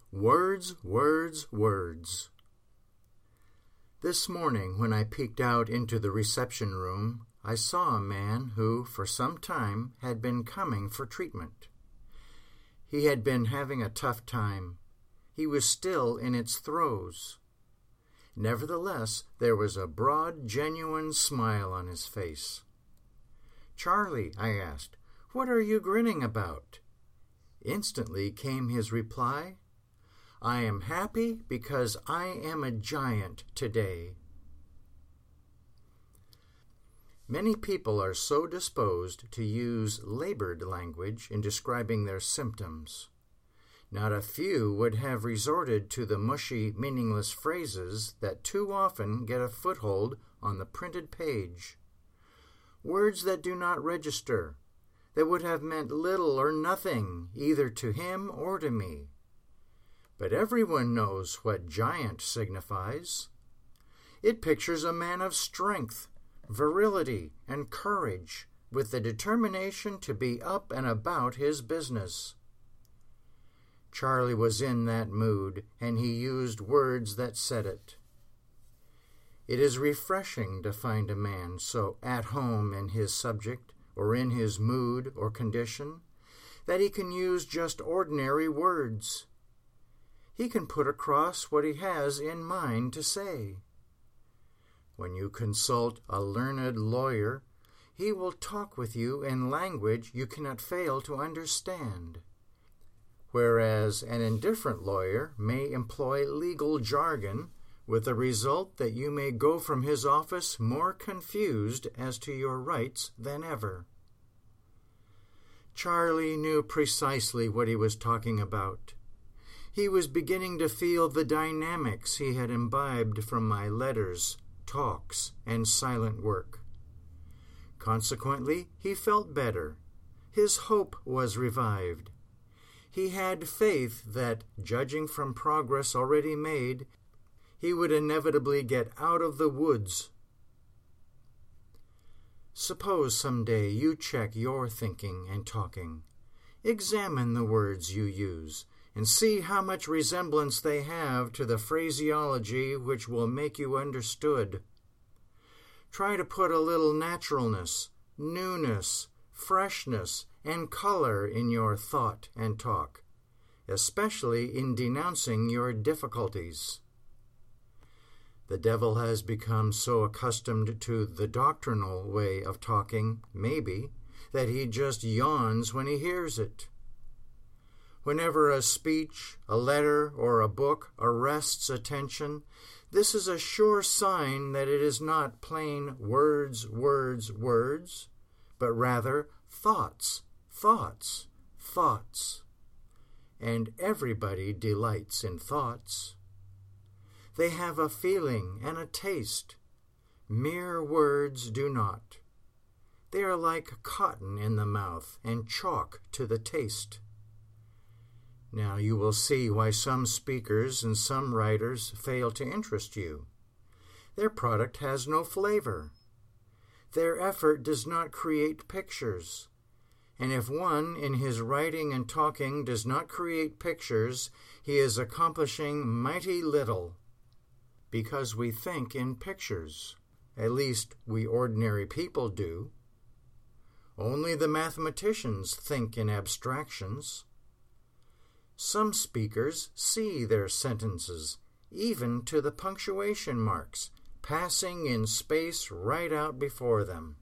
Words, words, words. This morning, when I peeked out into the reception room, I saw a man who, for some time, had been coming for treatment. He had been having a tough time. He was still in its throes. Nevertheless, there was a broad, genuine smile on his face. "Charlie," I asked, "what are you grinning about?" Instantly came his reply, "I am happy because I am a giant today." Many people are so disposed to use labored language in describing their symptoms. Not a few would have resorted to the mushy, meaningless phrases that too often get a foothold on the printed page. Words that do not register, that would have meant little or nothing either to him or to me. But everyone knows what giant signifies. It pictures a man of strength, virility, and courage, with the determination to be up and about his business. Charlie was in that mood, and he used words that said it. It is refreshing to find a man so at home in his subject, or in his mood or condition, that he can use just ordinary words. He can put across what he has in mind to say. When you consult a learned lawyer, he will talk with you in language you cannot fail to understand, whereas an indifferent lawyer may employ legal jargon with the result that you may go from his office more confused as to your rights than ever. Charlie knew precisely what he was talking about. He was beginning to feel the dynamics he had imbibed from my letters, talks, and silent work. Consequently, he felt better. His hope was revived. He had faith that, judging from progress already made, he would inevitably get out of the woods. Suppose someday you check your thinking and talking. Examine the words you use, and see how much resemblance they have to the phraseology which will make you understood. Try to put a little naturalness, newness, freshness, and color in your thought and talk, especially in denouncing your difficulties. The devil has become so accustomed to the doctrinal way of talking, maybe, that he just yawns when he hears it. Whenever a speech, a letter, or a book arrests attention, this is a sure sign that it is not plain words, words, words, but rather thoughts, thoughts, thoughts. And everybody delights in thoughts. They have a feeling and a taste. Mere words do not. They are like cotton in the mouth and chalk to the taste. Now you will see why some speakers and some writers fail to interest you. Their product has no flavor. Their effort does not create pictures. And if one, in his writing and talking, does not create pictures, he is accomplishing mighty little. Because we think in pictures. At least we ordinary people do. Only the mathematicians think in abstractions. Some speakers see their sentences, even to the punctuation marks, passing in space right out before them.